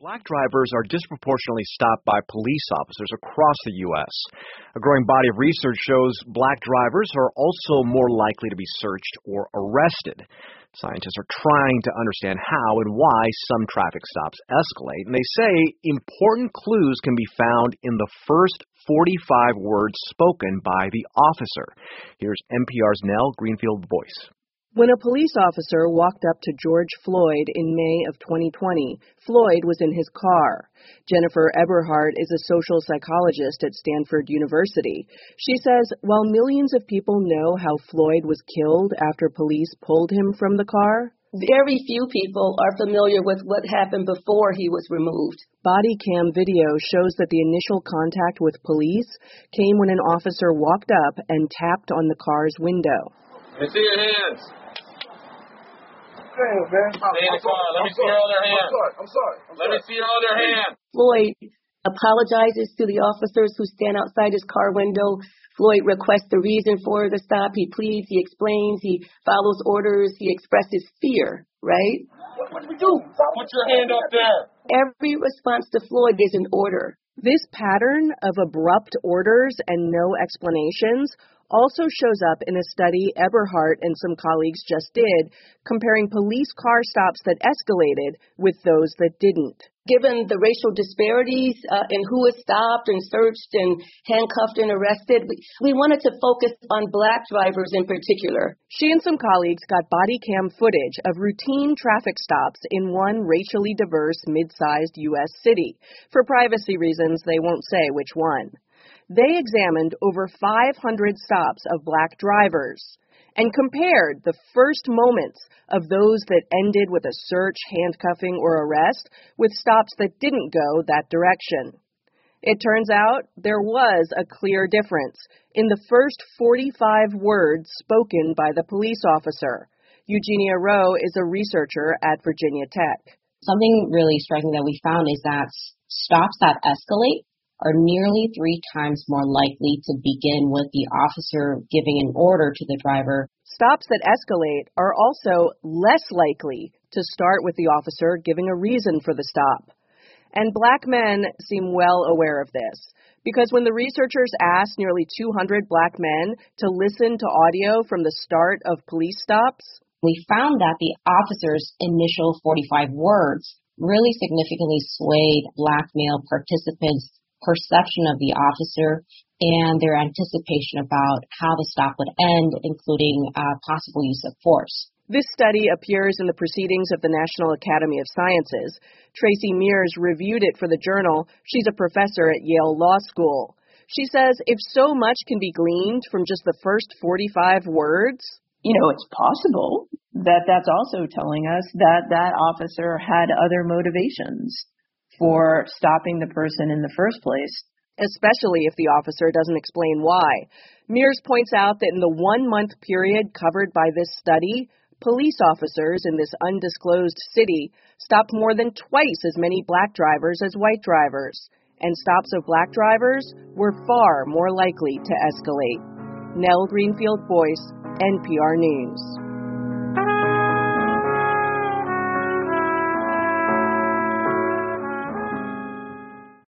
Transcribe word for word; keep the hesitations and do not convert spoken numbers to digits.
Black drivers are disproportionately stopped by police officers across the U S A growing body of research shows black drivers are also more likely to be searched or arrested. Scientists are trying to understand how and why some traffic stops escalate, and they say important clues can be found in the first forty-five words spoken by the officer. Here's N P R's Nell Greenfield-Boyce. When a police officer walked up to George Floyd in May of twenty twenty, Floyd was in his car. Jennifer Eberhardt is a social psychologist at Stanford University. She says while millions of people know how Floyd was killed after police pulled him from the car, very few people are familiar with what happened before he was removed. Body cam video shows that the initial contact with police came when an officer walked up and tapped on the car's window. Let me see your hands. Stay in the car. Let me see your other hand. I'm sorry. I'm sorry. I'm Let me see your other hand. Floyd apologizes to the officers who stand outside his car window. Floyd requests the reason for the stop. He pleads, he explains, he follows orders, he expresses fear, right? What, what do we do? Put your hand up there. Every response to Floyd is an order. This pattern of abrupt orders and no explanations also shows up in a study Eberhardt and some colleagues just did, comparing police car stops that escalated with those that didn't. Given the racial disparities uh, in who is stopped and searched and handcuffed and arrested, we, we wanted to focus on black drivers in particular. She and some colleagues got body cam footage of routine traffic stops in one racially diverse mid-sized U S city. For privacy reasons, they won't say which one. They examined over five hundred stops of black drivers and compared the first moments of those that ended with a search, handcuffing, or arrest with stops that didn't go that direction. It turns out there was a clear difference in the first forty-five words spoken by the police officer. Eugenia Rowe is a researcher at Virginia Tech. Something really striking that we found is that stops that escalate are nearly three times more likely to begin with the officer giving an order to the driver. Stops that escalate are also less likely to start with the officer giving a reason for the stop. And black men seem well aware of this, because when the researchers asked nearly two hundred black men to listen to audio from the start of police stops, we found that the officer's initial forty-five words really significantly swayed black male participants' perception of the officer and their anticipation about how the stop would end, including uh, possible use of force. This study appears in the Proceedings of the National Academy of Sciences. Tracy Mears reviewed it for the Journal. She's a professor at Yale Law School. She says if so much can be gleaned from just the first forty-five words, you know, it's possible that that's also telling us that that officer had other motivations for stopping the person in the first place. Especially if the officer doesn't explain why. Mears points out that in the one-month period covered by this study, police officers in this undisclosed city stopped more than twice as many black drivers as white drivers, and stops of black drivers were far more likely to escalate. Nell Greenfield-Boyce, N P R News.